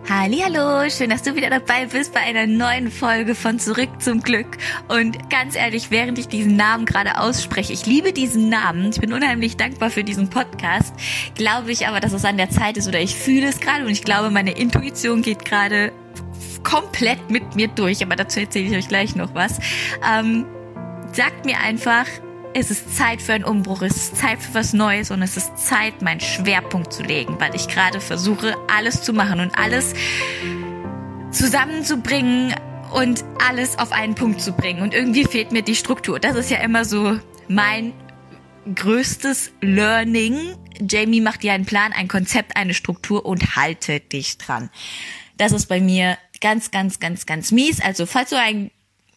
Hallihallo, schön, dass du wieder dabei bist bei einer neuen Folge von Zurück zum Glück. Und ganz ehrlich, während ich diesen Namen gerade ausspreche, ich liebe diesen Namen, ich bin unheimlich dankbar für diesen Podcast, glaube ich aber, dass es an der Zeit ist oder ich fühle es gerade und ich glaube, meine Intuition geht gerade komplett mit mir durch, aber dazu erzähle ich euch gleich noch was. Sagt mir einfach, es ist Zeit für einen Umbruch, es ist Zeit für was Neues und es ist Zeit, meinen Schwerpunkt zu legen, weil ich gerade versuche, alles zu machen und alles zusammenzubringen und alles auf einen Punkt zu bringen. Und irgendwie fehlt mir die Struktur. Das ist ja immer so mein größtes Learning. Jamie macht dir einen Plan, ein Konzept, eine Struktur und halte dich dran. Das ist bei mir ganz, ganz, ganz, ganz mies. Also falls du ein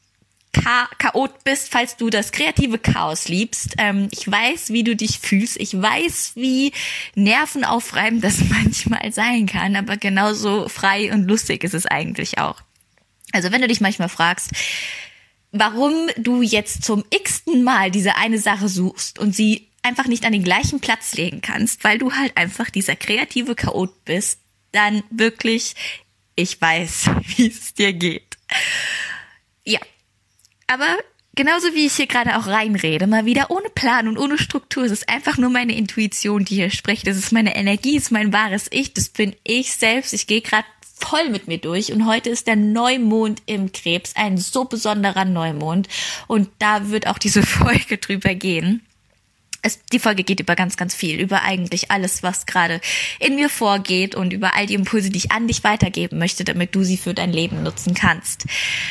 Chaot bist, falls du das kreative Chaos liebst. Ich weiß, wie du dich fühlst. Ich weiß, wie nervenaufreibend das manchmal sein kann, aber genauso frei und lustig ist es eigentlich auch. Also wenn du dich manchmal fragst, warum du jetzt zum x-ten Mal diese eine Sache suchst und sie einfach nicht an den gleichen Platz legen kannst, weil du halt einfach dieser kreative Chaot bist, dann wirklich, ich weiß, wie es dir geht. Ja. Aber genauso wie ich hier gerade auch reinrede, mal wieder ohne Plan und ohne Struktur, es ist einfach nur meine Intuition, die hier spricht. Das ist meine Energie, das ist mein wahres Ich, das bin ich selbst. Ich gehe gerade voll mit mir durch und heute ist der Neumond im Krebs, ein so besonderer Neumond und da wird auch diese Folge drüber gehen. Die Folge geht über ganz, ganz viel, über eigentlich alles, was gerade in mir vorgeht und über all die Impulse, die ich an dich weitergeben möchte, damit du sie für dein Leben nutzen kannst.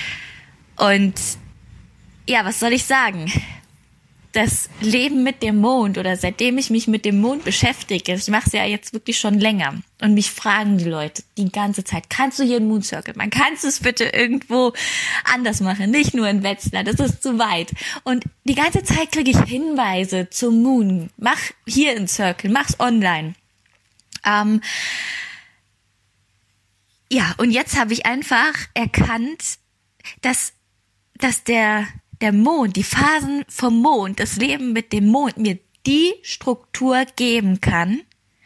Und ja, was soll ich sagen? Das Leben mit dem Mond oder seitdem ich mich mit dem Mond beschäftige, ich mache es ja jetzt wirklich schon länger und mich fragen die Leute die ganze Zeit, kannst du hier einen Moon Circle machen? Kannst du es bitte irgendwo anders machen? Nicht nur in Wetzlar, das ist zu weit. Und die ganze Zeit kriege ich Hinweise zum Moon. Mach hier einen Circle, mach's online. Ja, und jetzt habe ich einfach erkannt, dass der Mond, die Phasen vom Mond, das Leben mit dem Mond mir die Struktur geben kann,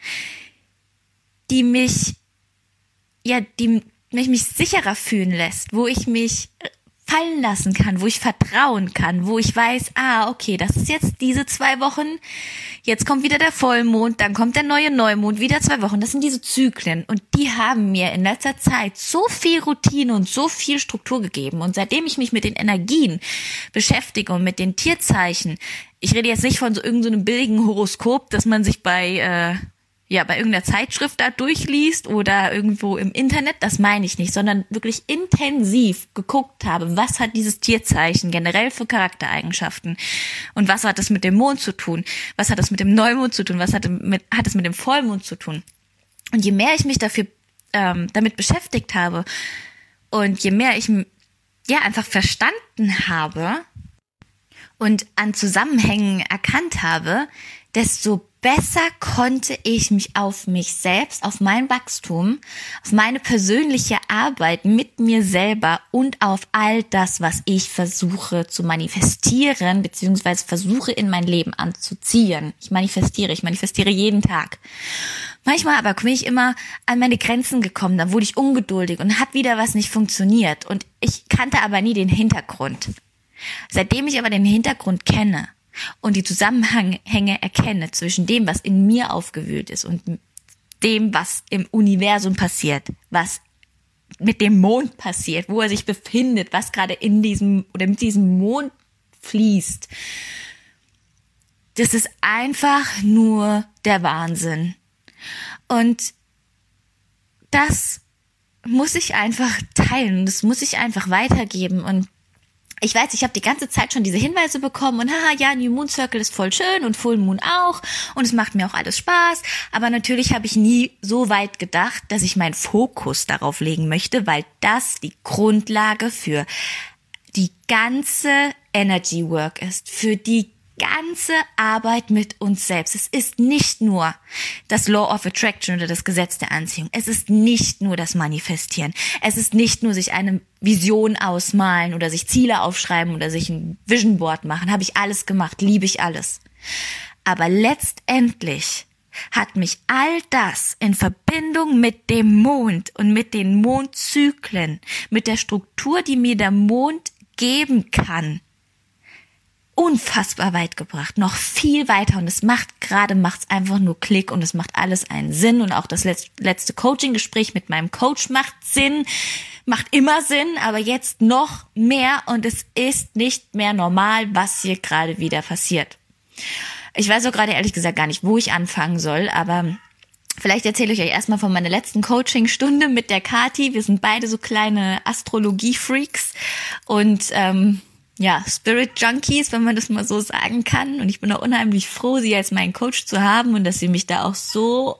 die mich sicherer fühlen lässt, wo ich mich fallen lassen kann, wo ich vertrauen kann, wo ich weiß, okay, das ist jetzt diese 2 Wochen, jetzt kommt wieder der Vollmond, dann kommt der neue Neumond, wieder 2 Wochen, das sind diese Zyklen und die haben mir in letzter Zeit so viel Routine und so viel Struktur gegeben und seitdem ich mich mit den Energien beschäftige und mit den Tierzeichen, ich rede jetzt nicht von so irgendeinem billigen Horoskop, dass man sich bei irgendeiner Zeitschrift da durchliest oder irgendwo im Internet, das meine ich nicht, sondern wirklich intensiv geguckt habe, was hat dieses Tierzeichen generell für Charaktereigenschaften und was hat es mit dem Mond zu tun, was hat es mit dem Neumond zu tun, was hat es mit dem Vollmond zu tun. Und je mehr ich mich damit beschäftigt habe und je mehr ich einfach verstanden habe und an Zusammenhängen erkannt habe, desto besser konnte ich mich auf mich selbst, auf mein Wachstum, auf meine persönliche Arbeit mit mir selber und auf all das, was ich versuche zu manifestieren, beziehungsweise versuche in mein Leben anzuziehen. Ich manifestiere jeden Tag. Manchmal aber bin ich immer an meine Grenzen gekommen, dann wurde ich ungeduldig und hat wieder was nicht funktioniert und ich kannte aber nie den Hintergrund. Seitdem ich aber den Hintergrund kenne, und die Zusammenhänge erkenne zwischen dem, was in mir aufgewühlt ist und dem, was im Universum passiert, was mit dem Mond passiert, wo er sich befindet, was gerade mit diesem Mond fließt. Das ist einfach nur der Wahnsinn. Und das muss ich einfach teilen, das muss ich einfach weitergeben und ich weiß, ich habe die ganze Zeit schon diese Hinweise bekommen und New Moon Circle ist voll schön und Full Moon auch und es macht mir auch alles Spaß, aber natürlich habe ich nie so weit gedacht, dass ich meinen Fokus darauf legen möchte, weil das die Grundlage für die ganze Energy Work ist, für die ganze Arbeit mit uns selbst. Es ist nicht nur das Law of Attraction oder das Gesetz der Anziehung. Es ist nicht nur das Manifestieren. Es ist nicht nur sich eine Vision ausmalen oder sich Ziele aufschreiben oder sich ein Vision Board machen. Habe ich alles gemacht, liebe ich alles. Aber letztendlich hat mich all das in Verbindung mit dem Mond und mit den Mondzyklen, mit der Struktur, die mir der Mond geben kann, unfassbar weit gebracht, noch viel weiter, und es macht's einfach nur Klick und es macht alles einen Sinn, und auch das letzte Coaching-Gespräch mit meinem Coach macht Sinn, macht immer Sinn, aber jetzt noch mehr, und es ist nicht mehr normal, was hier gerade wieder passiert. Ich weiß auch gerade ehrlich gesagt gar nicht, wo ich anfangen soll, aber vielleicht erzähle ich euch erstmal von meiner letzten Coaching-Stunde mit der Kathi. Wir sind beide so kleine Astrologie-Freaks und Spirit-Junkies, wenn man das mal so sagen kann. Und ich bin auch unheimlich froh, sie als meinen Coach zu haben und dass sie mich da auch so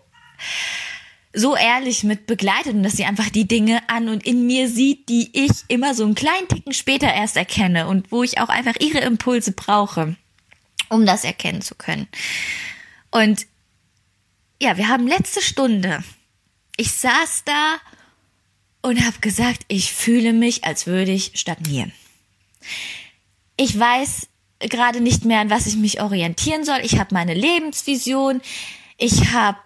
ehrlich mit begleitet und dass sie einfach die Dinge an und in mir sieht, die ich immer so einen kleinen Ticken später erst erkenne und wo ich auch einfach ihre Impulse brauche, um das erkennen zu können. Und ja, wir haben letzte Stunde, ich saß da und habe gesagt, ich fühle mich, als würde ich stagnieren. Ich weiß gerade nicht mehr, an was ich mich orientieren soll. Ich habe meine Lebensvision. Ich habe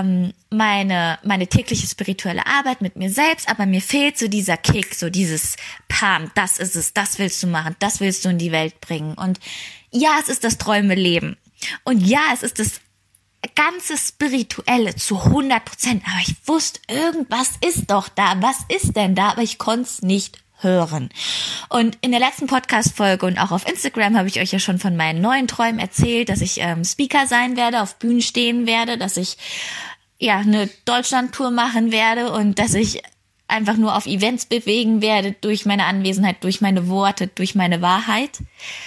meine tägliche spirituelle Arbeit mit mir selbst, aber mir fehlt so dieser Kick, so dieses Pam, das ist es, das willst du machen, das willst du in die Welt bringen. Und ja, es ist das Träume-Leben. Und ja, es ist das ganze Spirituelle zu 100%. Aber ich wusste, irgendwas ist doch da. Was ist denn da? Aber ich konnte es nicht hören. Und in der letzten Podcast-Folge und auch auf Instagram habe ich euch ja schon von meinen neuen Träumen erzählt, dass ich Speaker sein werde, auf Bühnen stehen werde, dass ich eine Deutschland-Tour machen werde und dass ich einfach nur auf Events bewegen werde durch meine Anwesenheit, durch meine Worte, durch meine Wahrheit.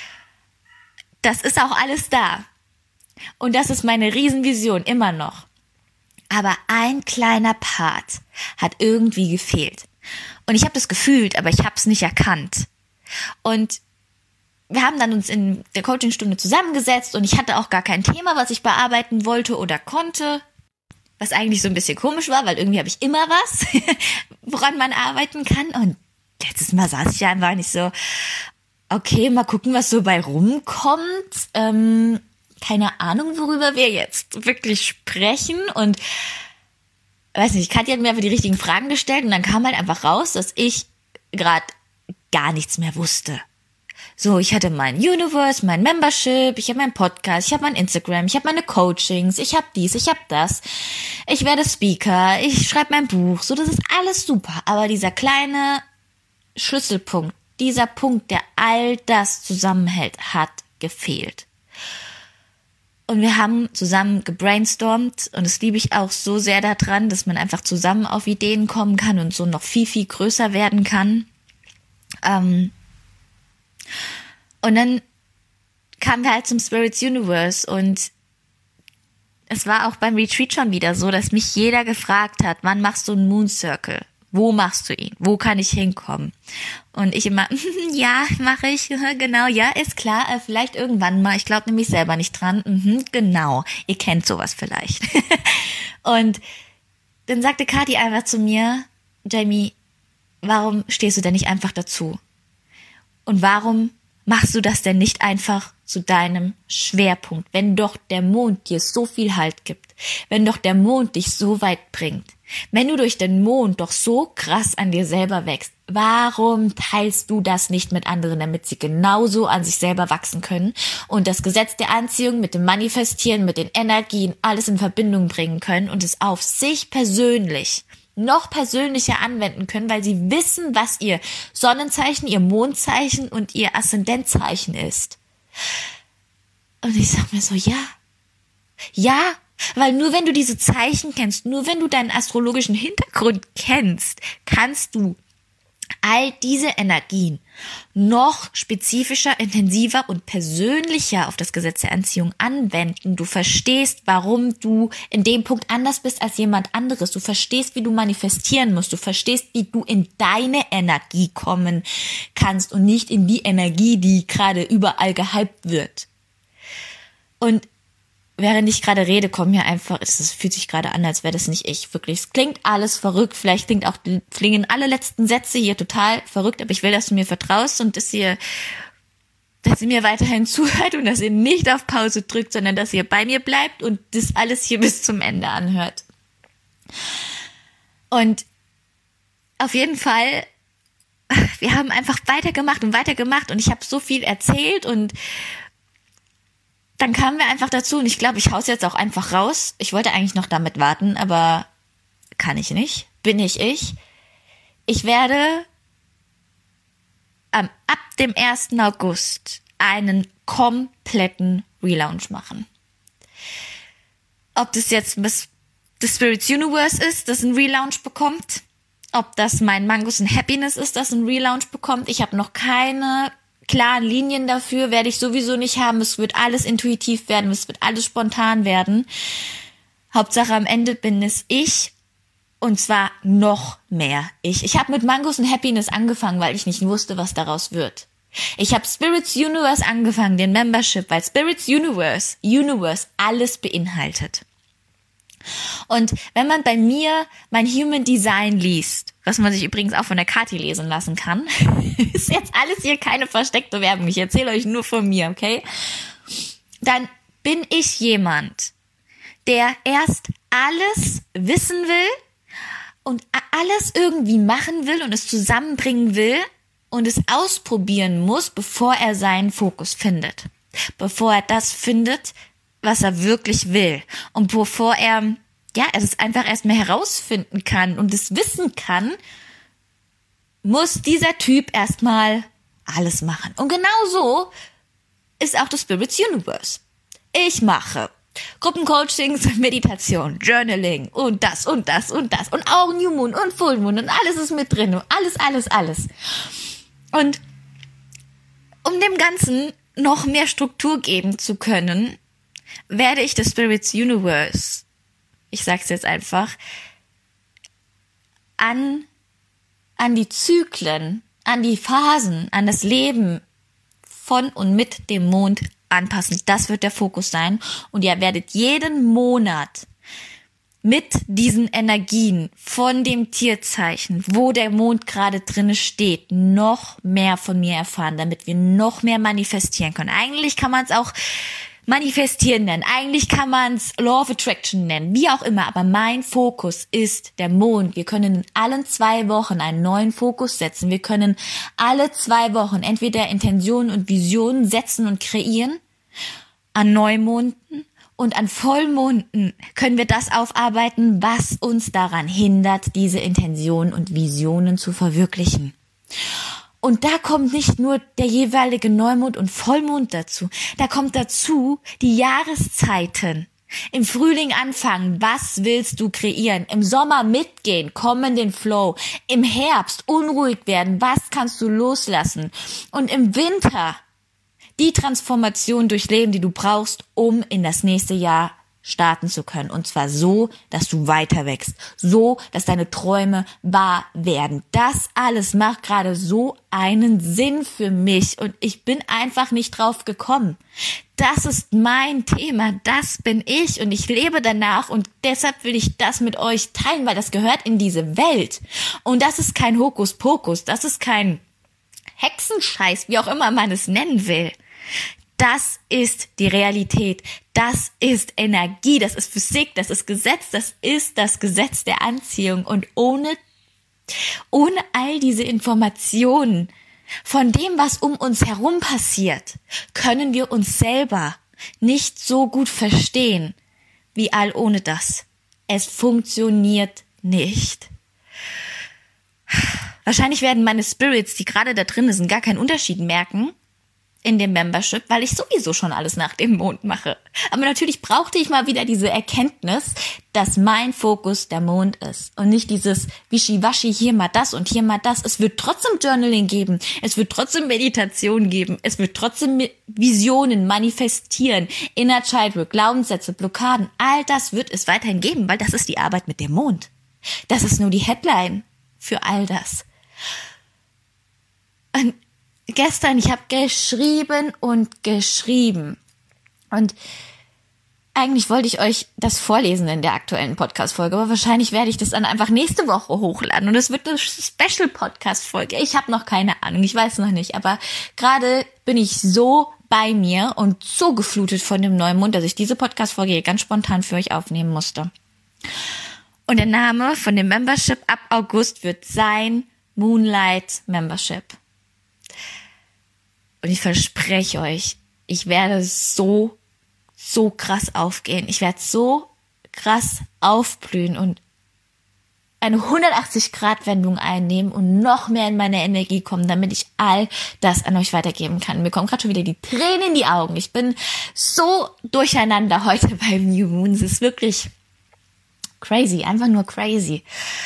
Das ist auch alles da. Und das ist meine Riesenvision immer noch. Aber ein kleiner Part hat irgendwie gefehlt. Und ich habe das gefühlt, aber ich habe es nicht erkannt. Und wir haben dann uns in der Coachingstunde zusammengesetzt und ich hatte auch gar kein Thema, was ich bearbeiten wollte oder konnte. Was eigentlich so ein bisschen komisch war, weil irgendwie habe ich immer was, woran man arbeiten kann. Und letztes Mal saß ich einfach nicht so, okay, mal gucken, was so bei rumkommt. Keine Ahnung, worüber wir jetzt wirklich sprechen. Und weiß nicht, Katja hat mir einfach die richtigen Fragen gestellt und dann kam halt einfach raus, dass ich gerade gar nichts mehr wusste. So, ich hatte mein Universe, mein Membership, ich habe meinen Podcast, ich habe mein Instagram, ich habe meine Coachings, ich habe dies, ich habe das. Ich werde Speaker, ich schreibe mein Buch, so, das ist alles super. Aber dieser kleine Schlüsselpunkt, dieser Punkt, der all das zusammenhält, hat gefehlt. Und wir haben zusammen gebrainstormt und das liebe ich auch so sehr daran, dass man einfach zusammen auf Ideen kommen kann und so noch viel, viel größer werden kann. Und dann kamen wir halt zum Spirits Universe und es war auch beim Retreat schon wieder so, dass mich jeder gefragt hat, wann machst du einen Moon Circle? Wo machst du ihn? Wo kann ich hinkommen? Und ich immer, ja, mache ich, genau, ja, ist klar, vielleicht irgendwann mal. Ich glaube nämlich selber nicht dran. Genau, ihr kennt sowas vielleicht. Und dann sagte Kathi einfach zu mir, Jamie, warum stehst du denn nicht einfach dazu? Und warum machst du das denn nicht einfach zu deinem Schwerpunkt, wenn doch der Mond dir so viel Halt gibt, wenn doch der Mond dich so weit bringt, wenn du durch den Mond doch so krass an dir selber wächst, warum teilst du das nicht mit anderen, damit sie genauso an sich selber wachsen können und das Gesetz der Anziehung mit dem Manifestieren, mit den Energien, alles in Verbindung bringen können und es auf sich persönlich noch persönlicher anwenden können, weil sie wissen, was ihr Sonnenzeichen, ihr Mondzeichen und ihr Aszendentzeichen ist. Und ich sag mir so, ja, weil nur wenn du diese Zeichen kennst, nur wenn du deinen astrologischen Hintergrund kennst, kannst du all diese Energien noch spezifischer, intensiver und persönlicher auf das Gesetz der Anziehung anwenden. Du verstehst, warum du in dem Punkt anders bist als jemand anderes. Du verstehst, wie du manifestieren musst. Du verstehst, wie du in deine Energie kommen kannst und nicht in die Energie, die gerade überall gehypt wird. Und während ich gerade rede, kommen mir einfach, es fühlt sich gerade an, als wäre das nicht ich. Wirklich, es klingt alles verrückt. Vielleicht klingen alle letzten Sätze hier total verrückt, aber ich will, dass du mir vertraust und dass ihr dass ihr mir weiterhin zuhört und dass ihr nicht auf Pause drückt, sondern dass ihr bei mir bleibt und das alles hier bis zum Ende anhört. Und auf jeden Fall, wir haben einfach weitergemacht und ich habe so viel erzählt und dann kamen wir einfach dazu und ich glaube, ich hau's jetzt auch einfach raus. Ich wollte eigentlich noch damit warten, aber kann ich nicht. Bin ich. Ich werde ab dem 1. August einen kompletten Relaunch machen. Ob das jetzt The Spirits Universe ist, das einen Relaunch bekommt, ob das mein Mangos and Happiness ist, das einen Relaunch bekommt. Ich habe noch keine klaren Linien dafür, werde ich sowieso nicht haben. Es wird alles intuitiv werden, es wird alles spontan werden. Hauptsache am Ende bin es ich. Und zwar noch mehr ich. Ich habe mit Mangos and Happiness angefangen, weil ich nicht wusste, was daraus wird. Ich habe Spirits Universe angefangen, den Membership, weil Spirits Universe alles beinhaltet. Und wenn man bei mir mein Human Design liest, was man sich übrigens auch von der Kathi lesen lassen kann, ist jetzt alles hier keine versteckte Werbung, ich erzähle euch nur von mir, okay? Dann bin ich jemand, der erst alles wissen will und alles irgendwie machen will und es zusammenbringen will und es ausprobieren muss, bevor er seinen Fokus findet. Bevor er das findet, was er wirklich will. Und bevor er es einfach erstmal herausfinden kann und es wissen kann, muss dieser Typ erstmal alles machen. Und genau so ist auch das Spirits Universe. Ich mache Gruppencoachings, Meditation, Journaling und das und das und das und auch New Moon und Full Moon und alles ist mit drin und alles. Und um dem Ganzen noch mehr Struktur geben zu können, werde ich das Spirits Universe, ich sag's jetzt einfach, an die Zyklen, an die Phasen, an das Leben von und mit dem Mond anpassen. Das wird der Fokus sein. Und ihr werdet jeden Monat mit diesen Energien von dem Tierzeichen, wo der Mond gerade drinne steht, noch mehr von mir erfahren, damit wir noch mehr manifestieren können. Eigentlich kann man es auch manifestieren nennen, eigentlich kann man es Law of Attraction nennen, wie auch immer, aber mein Fokus ist der Mond. Wir können in allen 2 Wochen einen neuen Fokus setzen. Wir können alle 2 Wochen entweder Intentionen und Visionen setzen und kreieren. An Neumonden und an Vollmonden können wir das aufarbeiten, was uns daran hindert, diese Intentionen und Visionen zu verwirklichen. Und da kommt nicht nur der jeweilige Neumond und Vollmond dazu, da kommt dazu die Jahreszeiten. Im Frühling anfangen, was willst du kreieren? Im Sommer mitgehen, kommen in den Flow. Im Herbst unruhig werden, was kannst du loslassen? Und im Winter die Transformation durchleben, die du brauchst, um in das nächste Jahr starten zu können. Und zwar so, dass du weiter wächst. So, dass deine Träume wahr werden. Das alles macht gerade so einen Sinn für mich. Und ich bin einfach nicht drauf gekommen. Das ist mein Thema. Das bin ich. Und ich lebe danach. Und deshalb will ich das mit euch teilen, weil das gehört in diese Welt. Und das ist kein Hokuspokus. Das ist kein Hexenscheiß, wie auch immer man es nennen will. Das ist die Realität, das ist Energie, das ist Physik, das ist Gesetz, das ist das Gesetz der Anziehung. Und ohne all diese Informationen von dem, was um uns herum passiert, können wir uns selber nicht so gut verstehen wie all ohne das. Es funktioniert nicht. Wahrscheinlich werden meine Spirits, die gerade da drin sind, gar keinen Unterschied merken in dem Membership, weil ich sowieso schon alles nach dem Mond mache. Aber natürlich brauchte ich mal wieder diese Erkenntnis, dass mein Fokus der Mond ist und nicht dieses Wischiwaschi, hier mal das und hier mal das. Es wird trotzdem Journaling geben, es wird trotzdem Meditation geben, es wird trotzdem Visionen manifestieren, Inner Child Work, Glaubenssätze, Blockaden, all das wird es weiterhin geben, weil das ist die Arbeit mit dem Mond. Das ist nur die Headline für all das. Und gestern, ich habe geschrieben und Eigentlich wollte ich euch das vorlesen in der aktuellen Podcast-Folge, aber wahrscheinlich werde ich das dann einfach nächste Woche hochladen und es wird eine Special-Podcast-Folge. Ich habe noch keine Ahnung, ich weiß noch nicht, aber gerade bin ich so bei mir und so geflutet von dem Neumond, dass ich diese Podcast-Folge hier ganz spontan für euch aufnehmen musste. Und der Name von dem Membership ab August wird sein Moonlight Membership. Und ich verspreche euch, ich werde so krass aufgehen. Ich werde so krass aufblühen und eine 180-Grad-Wendung einnehmen und noch mehr in meine Energie kommen, damit ich all das an euch weitergeben kann. Mir kommen gerade schon wieder die Tränen in die Augen. Ich bin so durcheinander heute beim New Moon. Es ist wirklich crazy, einfach nur crazy.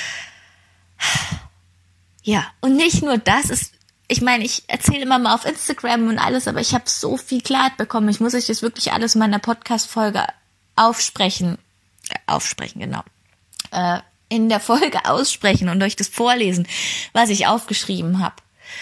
Ja, und nicht nur das, ich meine, ich erzähle immer mal auf Instagram und alles, aber ich habe so viel Klarheit bekommen. Ich muss euch das wirklich alles in meiner Podcast-Folge aufsprechen, genau. In der Folge aussprechen und euch das vorlesen, was ich aufgeschrieben habe.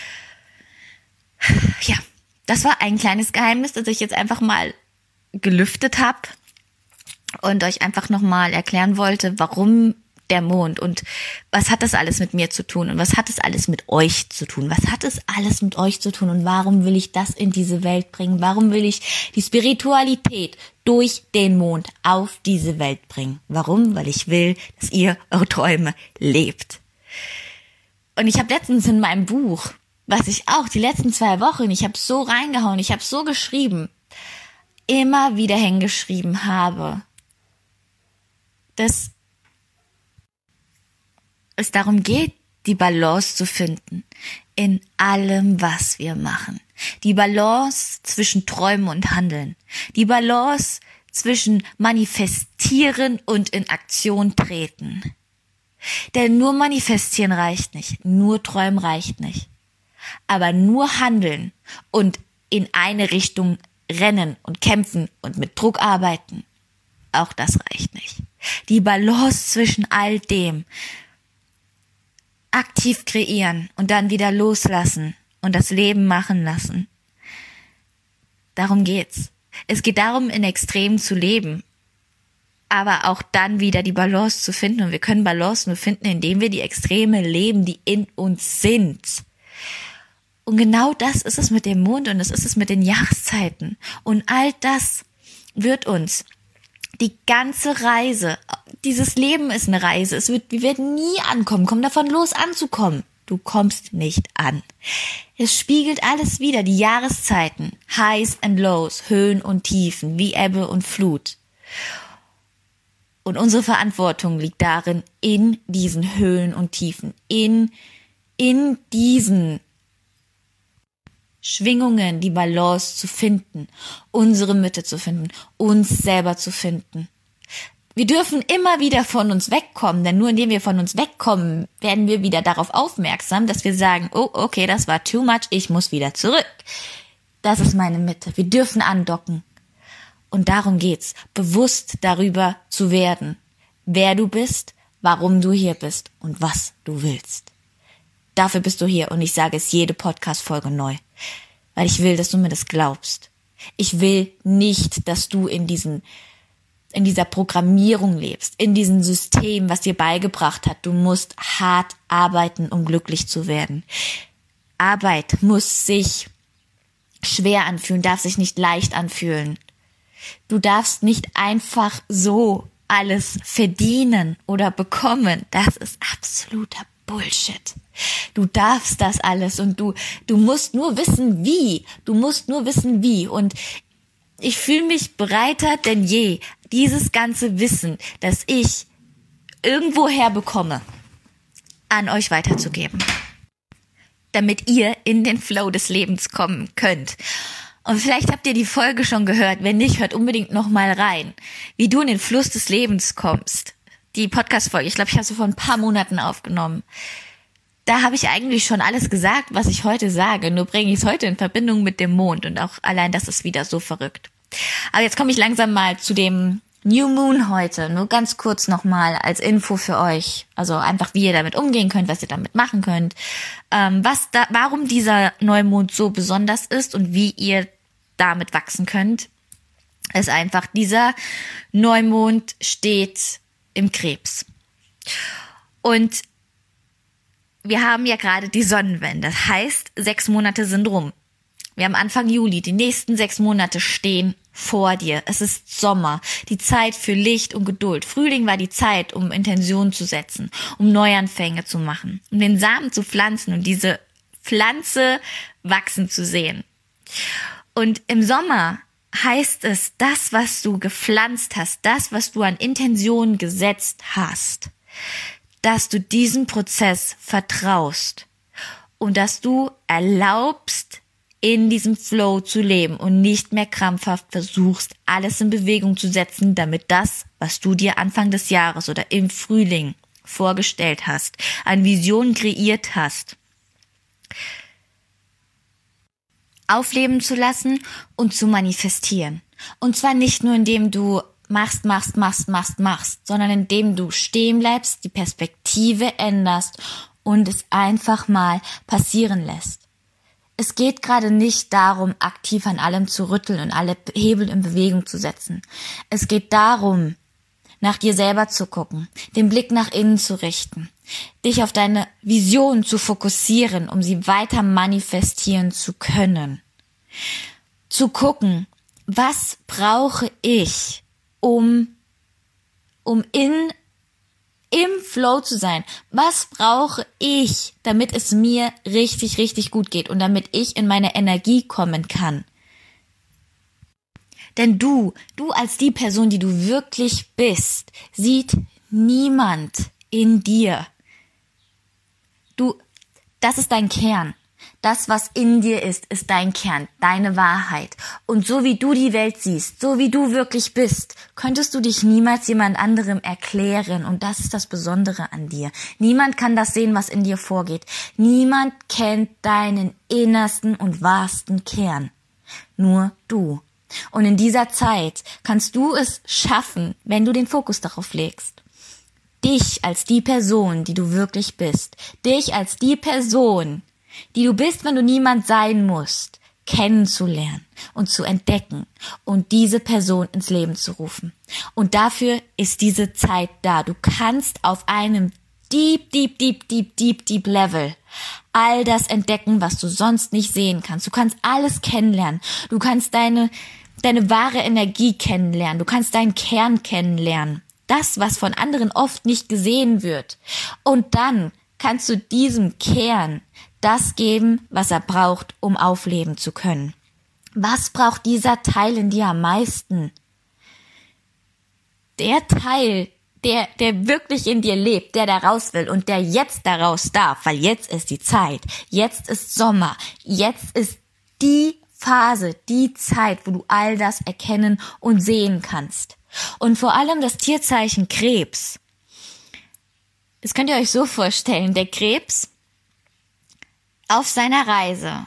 Ja, das war ein kleines Geheimnis, das ich jetzt einfach mal gelüftet habe und euch einfach nochmal erklären wollte, warum der Mond und was hat das alles mit mir zu tun und was hat es alles mit euch zu tun? Was hat es alles mit euch zu tun und warum will ich das in diese Welt bringen? Warum will ich die Spiritualität durch den Mond auf diese Welt bringen? Warum? Weil ich will, dass ihr eure Träume lebt. Und ich habe letztens in meinem Buch, was ich auch die letzten 2 Wochen, ich habe so reingehauen, ich habe so geschrieben, immer wieder hingeschrieben habe, dass es darum geht, die Balance zu finden in allem, was wir machen. Die Balance zwischen Träumen und Handeln. Die Balance zwischen Manifestieren und in Aktion treten. Denn nur manifestieren reicht nicht, nur träumen reicht nicht. Aber nur handeln und in eine Richtung rennen und kämpfen und mit Druck arbeiten, auch das reicht nicht. Die Balance zwischen all dem, aktiv kreieren und dann wieder loslassen und das Leben machen lassen. Darum geht's. Es geht darum, in Extremen zu leben, aber auch dann wieder die Balance zu finden. Und wir können Balance nur finden, indem wir die Extreme leben, die in uns sind. Und genau das ist es mit dem Mond und das ist es mit den Jahreszeiten. Und all das wird uns die ganze Reise, dieses Leben ist eine Reise, wir werden nie ankommen, komm davon los anzukommen. Du kommst nicht an. Es spiegelt alles wider, die Jahreszeiten, Highs and Lows, Höhen und Tiefen, wie Ebbe und Flut. Und unsere Verantwortung liegt darin, in diesen Höhen und Tiefen, in diesen Schwingungen, die Balance zu finden, unsere Mitte zu finden, uns selber zu finden. Wir dürfen immer wieder von uns wegkommen, denn nur indem wir von uns wegkommen, werden wir wieder darauf aufmerksam, dass wir sagen, oh, okay, das war too much, ich muss wieder zurück. Das ist meine Mitte. Wir dürfen andocken. Und darum geht's, bewusst darüber zu werden, wer du bist, warum du hier bist und was du willst. Dafür bist du hier und ich sage es jede Podcast-Folge neu, weil ich will, dass du mir das glaubst. Ich will nicht, dass du in dieser Programmierung lebst, in diesem System, was dir beigebracht hat. Du musst hart arbeiten, um glücklich zu werden. Arbeit muss sich schwer anfühlen, darf sich nicht leicht anfühlen. Du darfst nicht einfach so alles verdienen oder bekommen. Das ist absoluter Bullshit. Du darfst das alles und du musst nur wissen, wie. Du musst nur wissen, wie. Und ich fühle mich bereiter denn je, dieses ganze Wissen, das ich irgendwoher bekomme, an euch weiterzugeben, damit ihr in den Flow des Lebens kommen könnt. Und vielleicht habt ihr die Folge schon gehört, wenn nicht, hört unbedingt nochmal rein, wie du in den Fluss des Lebens kommst. Die Podcast-Folge, ich glaube, ich habe sie vor ein paar Monaten aufgenommen. Da habe ich eigentlich schon alles gesagt, was ich heute sage, nur bringe ich es heute in Verbindung mit dem Mond und auch allein das ist wieder so verrückt. Aber jetzt komme ich langsam mal zu dem New Moon heute, nur ganz kurz nochmal als Info für euch, also einfach wie ihr damit umgehen könnt, was ihr damit machen könnt, warum dieser Neumond so besonders ist und wie ihr damit wachsen könnt. ist einfach, dieser Neumond steht im Krebs. Und wir haben ja gerade die Sonnenwende. Das heißt, 6 Monate sind rum. Wir haben Anfang Juli. Die nächsten 6 Monate stehen vor dir. Es ist Sommer. Die Zeit für Licht und Geduld. Frühling war die Zeit, um Intentionen zu setzen, um Neuanfänge zu machen, um den Samen zu pflanzen und diese Pflanze wachsen zu sehen. Und im Sommer heißt es, das, was du gepflanzt hast, das, was du an Intentionen gesetzt hast, dass du diesem Prozess vertraust und dass du erlaubst, in diesem Flow zu leben und nicht mehr krampfhaft versuchst, alles in Bewegung zu setzen, damit das, was du dir Anfang des Jahres oder im Frühling vorgestellt hast, an Visionen kreiert hast, aufleben zu lassen und zu manifestieren. Und zwar nicht nur, indem du machst, sondern indem du stehen bleibst, die Perspektive änderst und es einfach mal passieren lässt. Es geht gerade nicht darum, aktiv an allem zu rütteln und alle Hebel in Bewegung zu setzen. Es geht darum, nach dir selber zu gucken, den Blick nach innen zu richten, dich auf deine Vision zu fokussieren, um sie weiter manifestieren zu können. Zu gucken, was brauche ich, um im Flow zu sein. Was brauche ich, damit es mir richtig, richtig gut geht und damit ich in meine Energie kommen kann? Denn du als die Person, die du wirklich bist, sieht niemand in dir. Das ist dein Kern. Das, was in dir ist dein Kern, deine Wahrheit. Und so wie du die Welt siehst, so wie du wirklich bist, könntest du dich niemals jemand anderem erklären. Und das ist das Besondere an dir. Niemand kann das sehen, was in dir vorgeht. Niemand kennt deinen innersten und wahrsten Kern. Nur du. Und in dieser Zeit kannst du es schaffen, wenn du den Fokus darauf legst. Dich als die Person, die du wirklich bist. Dich als die Person, die du bist, wenn du niemand sein musst, kennenzulernen und zu entdecken und diese Person ins Leben zu rufen. Und dafür ist diese Zeit da. Du kannst auf einem deep Level all das entdecken, was du sonst nicht sehen kannst. Du kannst alles kennenlernen. Du kannst deine wahre Energie kennenlernen. Du kannst deinen Kern kennenlernen. Das, was von anderen oft nicht gesehen wird. Und dann kannst du diesem Kern das geben, was er braucht, um aufleben zu können. Was braucht dieser Teil in dir am meisten? Der Teil, der wirklich in dir lebt, der da raus will und der jetzt da raus darf, weil jetzt ist die Zeit, jetzt ist Sommer, jetzt ist die Phase, die Zeit, wo du all das erkennen und sehen kannst. Und vor allem das Tierzeichen Krebs. Das könnt ihr euch so vorstellen, der Krebs auf seiner Reise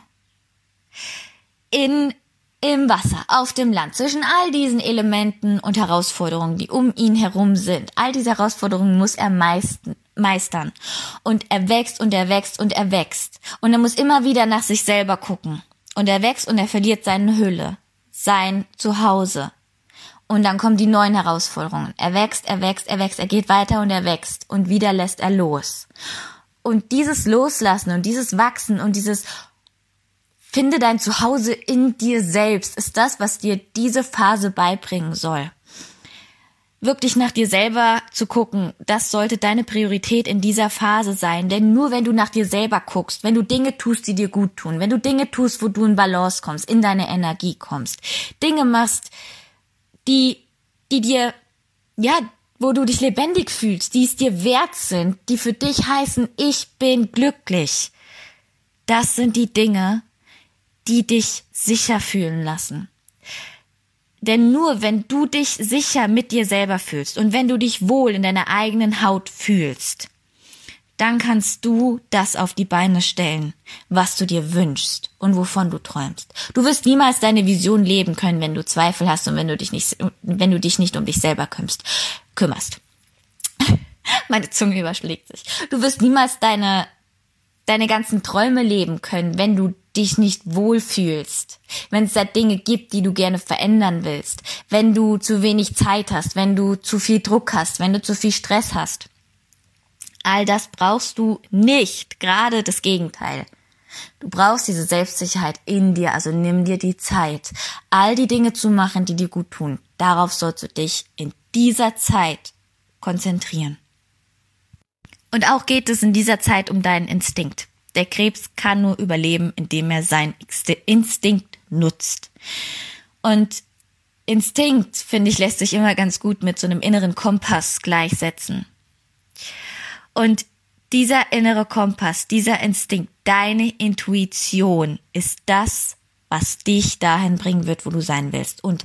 im Wasser, auf dem Land, zwischen all diesen Elementen und Herausforderungen, die um ihn herum sind. All diese Herausforderungen muss er meistern. Und er wächst und er wächst und er wächst. Und er muss immer wieder nach sich selber gucken. Und er wächst und er verliert seine Hülle, sein Zuhause. Und dann kommen die neuen Herausforderungen. Er wächst, er geht weiter und er wächst. Und wieder lässt er los. Und dieses Loslassen und dieses Wachsen und dieses Finde dein Zuhause in dir selbst ist das, was dir diese Phase beibringen soll. Wirklich nach dir selber zu gucken, das sollte deine Priorität in dieser Phase sein. Denn nur wenn du nach dir selber guckst, wenn du Dinge tust, die dir gut tun, wenn du Dinge tust, wo du in Balance kommst, in deine Energie kommst, Dinge machst, die dir, wo du dich lebendig fühlst, die es dir wert sind, die für dich heißen, ich bin glücklich. Das sind die Dinge, die dich sicher fühlen lassen. Denn nur wenn du dich sicher mit dir selber fühlst und wenn du dich wohl in deiner eigenen Haut fühlst, dann kannst du das auf die Beine stellen, was du dir wünschst und wovon du träumst. Du wirst niemals deine Vision leben können, wenn du Zweifel hast und wenn du dich nicht um dich selber kümmerst. Meine Zunge überschlägt sich. Du wirst niemals deine ganzen Träume leben können, wenn du dich nicht wohlfühlst, wenn es da Dinge gibt, die du gerne verändern willst, wenn du zu wenig Zeit hast, wenn du zu viel Druck hast, wenn du zu viel Stress hast. All das brauchst du nicht, gerade das Gegenteil. Du brauchst diese Selbstsicherheit in dir, also nimm dir die Zeit, all die Dinge zu machen, die dir gut tun. Darauf sollst du dich in dieser Zeit konzentrieren. Und auch geht es in dieser Zeit um deinen Instinkt. Der Krebs kann nur überleben, indem er seinen Instinkt nutzt. Und Instinkt, finde ich, lässt sich immer ganz gut mit so einem inneren Kompass gleichsetzen. Und dieser innere Kompass, dieser Instinkt, deine Intuition ist das, was dich dahin bringen wird, wo du sein willst. Und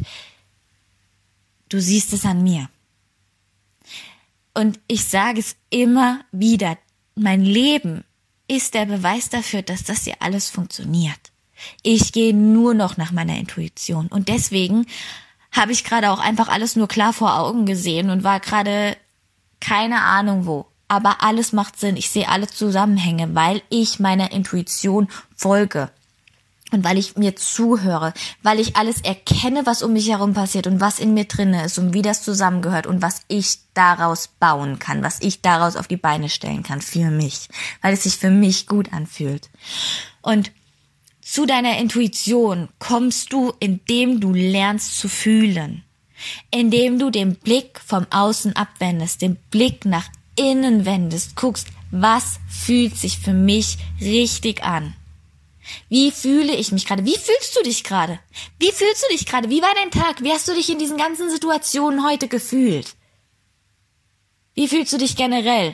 du siehst es an mir. Und ich sage es immer wieder, mein Leben ist der Beweis dafür, dass das hier alles funktioniert. Ich gehe nur noch nach meiner Intuition. Und deswegen habe ich gerade auch einfach alles nur klar vor Augen gesehen und war gerade keine Ahnung wo. Aber alles macht Sinn. Ich sehe alle Zusammenhänge, weil ich meiner Intuition folge. Und weil ich mir zuhöre, weil ich alles erkenne, was um mich herum passiert und was in mir drinne ist und wie das zusammengehört und was ich daraus bauen kann, was ich daraus auf die Beine stellen kann für mich, weil es sich für mich gut anfühlt. Und zu deiner Intuition kommst du, indem du lernst zu fühlen, indem du den Blick vom Außen abwendest, den Blick nach innen wendest, guckst, was fühlt sich für mich richtig an. Wie fühle ich mich gerade? Wie fühlst du dich gerade? Wie fühlst du dich gerade? Wie war dein Tag? Wie hast du dich in diesen ganzen Situationen heute gefühlt? Wie fühlst du dich generell?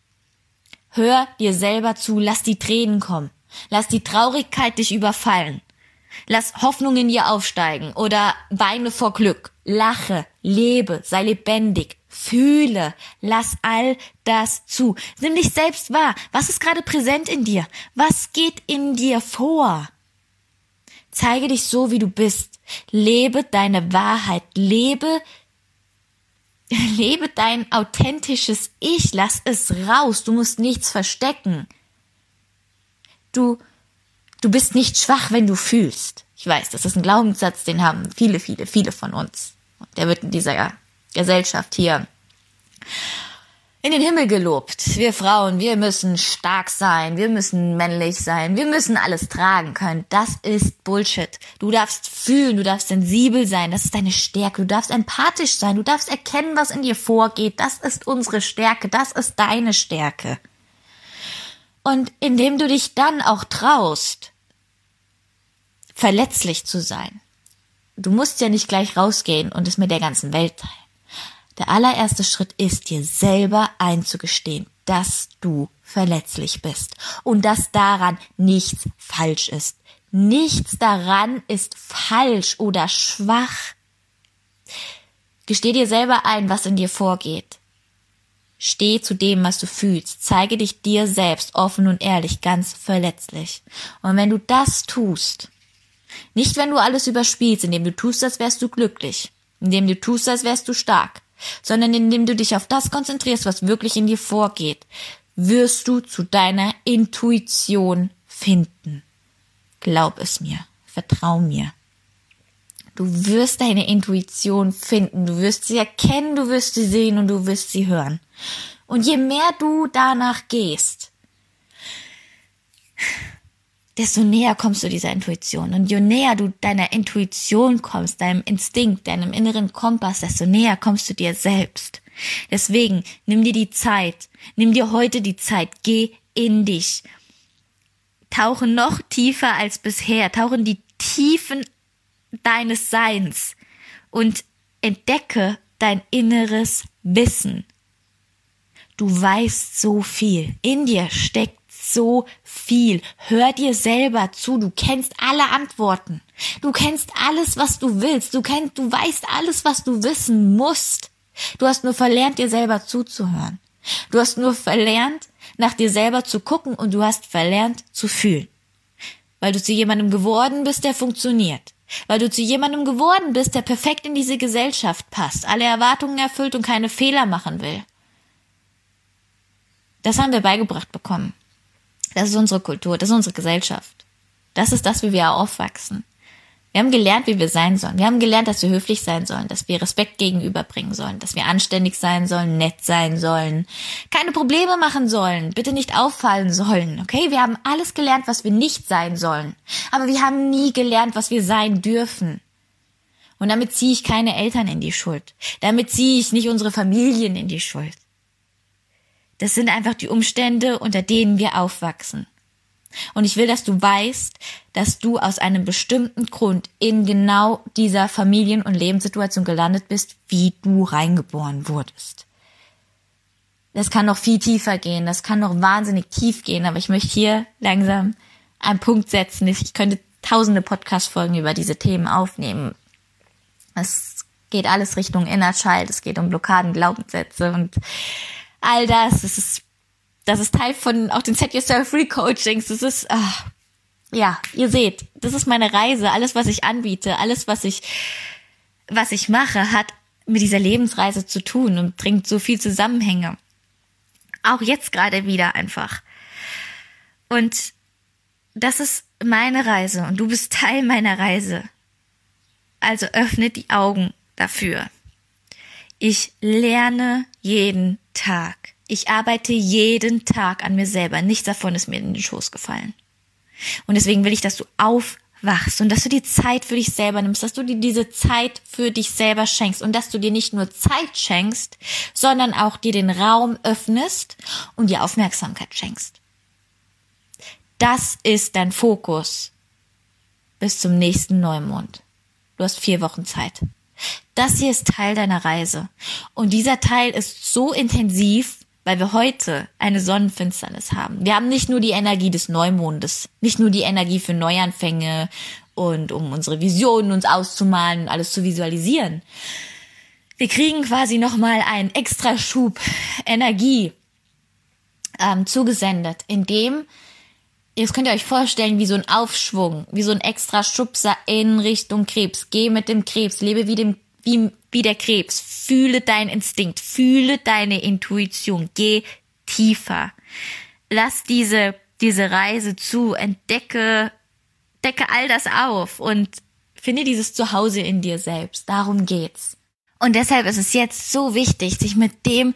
Hör dir selber zu, lass die Tränen kommen. Lass die Traurigkeit dich überfallen. Lass Hoffnung in dir aufsteigen oder weine vor Glück. Lache, lebe, sei lebendig, fühle, lass all das zu. Nimm dich selbst wahr. Was ist gerade präsent in dir? Was geht in dir vor? Zeige dich so, wie du bist. Lebe deine Wahrheit. Lebe dein authentisches Ich. Lass es raus. Du musst nichts verstecken. Du bist nicht schwach, wenn du fühlst. Ich weiß, das ist ein Glaubenssatz, den haben viele, viele, viele von uns. Der wird in dieser Gesellschaft hier in den Himmel gelobt. Wir Frauen, wir müssen stark sein, wir müssen männlich sein, wir müssen alles tragen können. Das ist Bullshit. Du darfst fühlen, du darfst sensibel sein, das ist deine Stärke. Du darfst empathisch sein, du darfst erkennen, was in dir vorgeht. Das ist unsere Stärke, das ist deine Stärke. Und indem du dich dann auch traust, verletzlich zu sein. Du musst ja nicht gleich rausgehen und es mit der ganzen Welt teilen. Der allererste Schritt ist, dir selber einzugestehen, dass du verletzlich bist und dass daran nichts falsch ist. Nichts daran ist falsch oder schwach. Gesteh dir selber ein, was in dir vorgeht. Steh zu dem, was du fühlst. Zeige dich dir selbst offen und ehrlich, ganz verletzlich. Und wenn du das tust, nicht wenn du alles überspielst, indem du tust, als wärst du glücklich, indem du tust, als wärst du stark, sondern indem du dich auf das konzentrierst, was wirklich in dir vorgeht, wirst du zu deiner Intuition finden. Glaub es mir, vertrau mir. Du wirst deine Intuition finden, du wirst sie erkennen, du wirst sie sehen und du wirst sie hören. Und je mehr du danach gehst, desto näher kommst du dieser Intuition. Und je näher du deiner Intuition kommst, deinem Instinkt, deinem inneren Kompass, desto näher kommst du dir selbst. Deswegen, nimm dir die Zeit, nimm dir heute die Zeit, geh in dich. Tauche noch tiefer als bisher, tauche in die Tiefen deines Seins und entdecke dein inneres Wissen. Du weißt so viel, in dir steckt so viel. Hör dir selber zu, du kennst alle Antworten. Du kennst alles, was du willst. Du weißt alles, was du wissen musst. Du hast nur verlernt, dir selber zuzuhören. Du hast nur verlernt, nach dir selber zu gucken und du hast verlernt zu fühlen. Weil du zu jemandem geworden bist, der funktioniert. Weil du zu jemandem geworden bist, der perfekt in diese Gesellschaft passt, alle Erwartungen erfüllt und keine Fehler machen will. Das haben wir beigebracht bekommen. Das ist unsere Kultur, das ist unsere Gesellschaft. Das ist das, wie wir aufwachsen. Wir haben gelernt, wie wir sein sollen. Wir haben gelernt, dass wir höflich sein sollen, dass wir Respekt gegenüberbringen sollen, dass wir anständig sein sollen, nett sein sollen, keine Probleme machen sollen, bitte nicht auffallen sollen. Okay, wir haben alles gelernt, was wir nicht sein sollen. Aber wir haben nie gelernt, was wir sein dürfen. Und damit ziehe ich keine Eltern in die Schuld. Damit ziehe ich nicht unsere Familien in die Schuld. Das sind einfach die Umstände, unter denen wir aufwachsen. Und ich will, dass du weißt, dass du aus einem bestimmten Grund in genau dieser Familien- und Lebenssituation gelandet bist, wie du reingeboren wurdest. Das kann noch viel tiefer gehen, das kann noch wahnsinnig tief gehen, aber ich möchte hier langsam einen Punkt setzen. Ich könnte tausende Podcast-Folgen über diese Themen aufnehmen. Es geht alles Richtung Inner Child, es geht um Blockaden, Glaubenssätze und all das. Das ist Teil von auch den Set Yourself Free Coachings. Das ist, ja, ihr seht, das ist meine Reise. Alles, was ich anbiete, alles, was ich mache, hat mit dieser Lebensreise zu tun und bringt so viel Zusammenhänge. Auch jetzt gerade wieder einfach. Und das ist meine Reise und du bist Teil meiner Reise. Also öffne die Augen dafür. Ich lerne jeden Tag. Ich arbeite jeden Tag an mir selber. Nichts davon ist mir in den Schoß gefallen. Und deswegen will ich, dass du aufwachst und dass du dir Zeit für dich selber nimmst, dass du dir diese Zeit für dich selber schenkst und dass du dir nicht nur Zeit schenkst, sondern auch dir den Raum öffnest und dir Aufmerksamkeit schenkst. Das ist dein Fokus bis zum nächsten Neumond. Du hast 4 Wochen Zeit. Das hier ist Teil deiner Reise. Und dieser Teil ist so intensiv, weil wir heute eine Sonnenfinsternis haben. Wir haben nicht nur die Energie des Neumondes, nicht nur die Energie für Neuanfänge und um unsere Visionen uns auszumalen und alles zu visualisieren. Wir kriegen quasi nochmal einen extra Schub Energie zugesendet, in dem, jetzt könnt ihr euch vorstellen, wie so ein Aufschwung, wie so ein extra Schubser in Richtung Krebs. Geh mit dem Krebs, lebe wie der Krebs. Fühle deinen Instinkt, fühle deine Intuition. Geh tiefer. Lass diese Reise zu, decke all das auf und finde dieses Zuhause in dir selbst. Darum geht's. Und deshalb ist es jetzt so wichtig, sich mit dem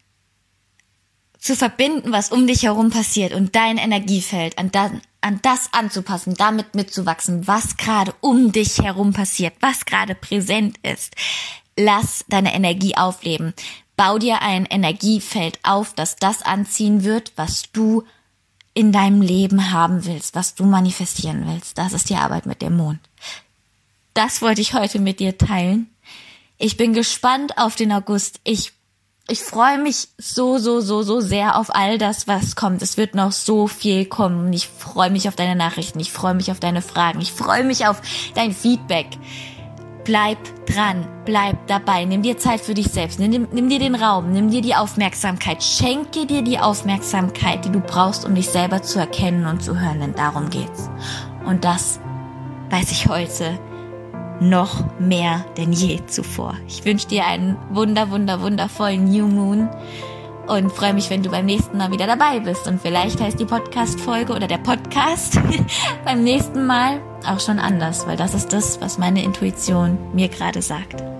zu verbinden, was um dich herum passiert und dein Energiefeld an das anzupassen, damit mitzuwachsen, was gerade um dich herum passiert, was gerade präsent ist. Lass deine Energie aufleben. Bau dir ein Energiefeld auf, das anziehen wird, was du in deinem Leben haben willst, was du manifestieren willst. Das ist die Arbeit mit dem Mond. Das wollte ich heute mit dir teilen. Ich bin gespannt auf den August. Ich freue mich so sehr auf all das, was kommt. Es wird noch so viel kommen. Ich freue mich auf deine Nachrichten. Ich freue mich auf deine Fragen. Ich freue mich auf dein Feedback. Bleib dran. Bleib dabei. Nimm dir Zeit für dich selbst. Nimm dir den Raum. Nimm dir die Aufmerksamkeit. Schenke dir die Aufmerksamkeit, die du brauchst, um dich selber zu erkennen und zu hören. Denn darum geht's. Und das weiß ich heute noch mehr denn je zuvor. Ich wünsche dir einen wundervollen New Moon und freue mich, wenn du beim nächsten Mal wieder dabei bist. Und vielleicht heißt die Podcast-Folge oder der Podcast beim nächsten Mal auch schon anders, weil das ist das, was meine Intuition mir gerade sagt.